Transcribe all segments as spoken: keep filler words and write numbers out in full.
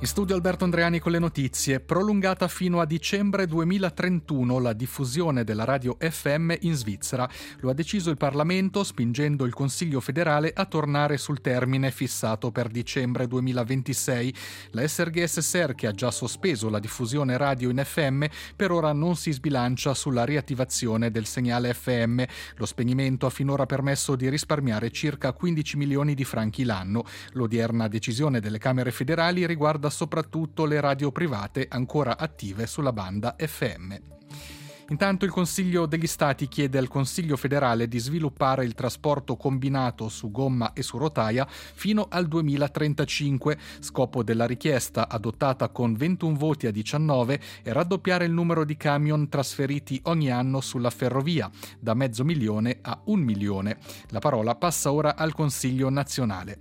In studio Alberto Andreani con le notizie. Prolungata fino a dicembre duemilatrentuno la diffusione della radio F M in Svizzera. Lo ha deciso il Parlamento, spingendo il Consiglio federale a tornare sul termine fissato per dicembre duemilaventisei. La S R G S S R, che ha già sospeso la diffusione radio in F M, per ora non si sbilancia sulla riattivazione del segnale F M. Lo spegnimento ha finora permesso di risparmiare circa quindici milioni di franchi l'anno. L'odierna decisione delle Camere federali riguarda soprattutto le radio private ancora attive sulla banda F M. Intanto il Consiglio degli Stati chiede al Consiglio federale di sviluppare il trasporto combinato su gomma e su rotaia fino al duemilatrentacinque. Scopo della richiesta, adottata con ventuno voti a diciannove, è raddoppiare il numero di camion trasferiti ogni anno sulla ferrovia, da mezzo milione a un milione. La parola passa ora al Consiglio nazionale.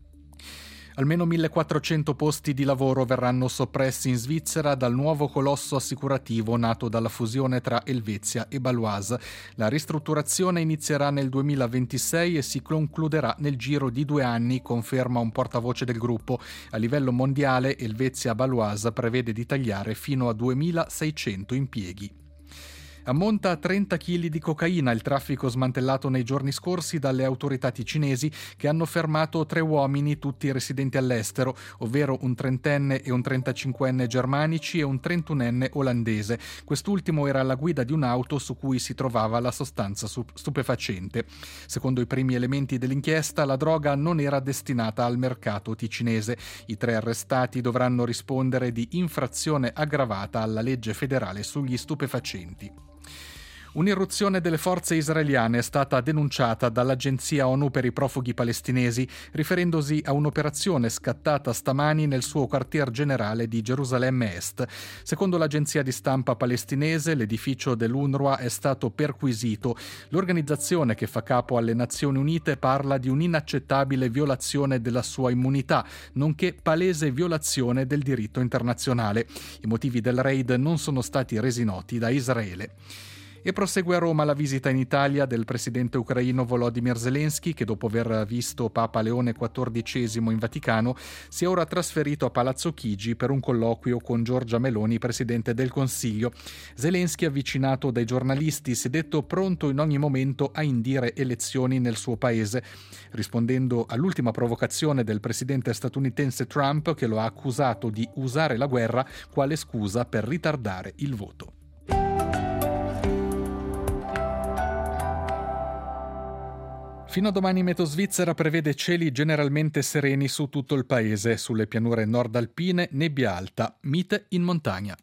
Almeno millequattrocento posti di lavoro verranno soppressi in Svizzera dal nuovo colosso assicurativo nato dalla fusione tra Helvetia e Baloise. La ristrutturazione inizierà nel duemilaventisei e si concluderà nel giro di due anni, conferma un portavoce del gruppo. A livello mondiale, Helvetia Baloise prevede di tagliare fino a duemilaseicento impieghi. Ammonta a trenta chili di cocaina il traffico smantellato nei giorni scorsi dalle autorità ticinesi, che hanno fermato tre uomini, tutti residenti all'estero, ovvero un trentenne e un trentacinquenne germanici e un trentunenne olandese. Quest'ultimo era alla guida di un'auto su cui si trovava la sostanza stupefacente. Secondo i primi elementi dell'inchiesta, la droga non era destinata al mercato ticinese. I tre arrestati dovranno rispondere di infrazione aggravata alla legge federale sugli stupefacenti. Un'irruzione delle forze israeliane è stata denunciata dall'Agenzia ONU per i profughi palestinesi, riferendosi a un'operazione scattata stamani nel suo quartier generale di Gerusalemme Est. Secondo l'agenzia di stampa palestinese, l'edificio dell'UNRWA è stato perquisito. L'organizzazione, che fa capo alle Nazioni Unite, parla di un'inaccettabile violazione della sua immunità, nonché palese violazione del diritto internazionale. I motivi del raid non sono stati resi noti da Israele. E prosegue a Roma la visita in Italia del presidente ucraino Volodymyr Zelensky, che dopo aver visto Papa Leone quattordicesimo in Vaticano si è ora trasferito a Palazzo Chigi per un colloquio con Giorgia Meloni, presidente del Consiglio. Zelensky, avvicinato dai giornalisti, si è detto pronto in ogni momento a indire elezioni nel suo paese, rispondendo all'ultima provocazione del presidente statunitense Trump, che lo ha accusato di usare la guerra quale scusa per ritardare il voto. Fino a domani Meteo Svizzera prevede cieli generalmente sereni su tutto il paese. Sulle pianure nord alpine nebbia alta, mite in montagna.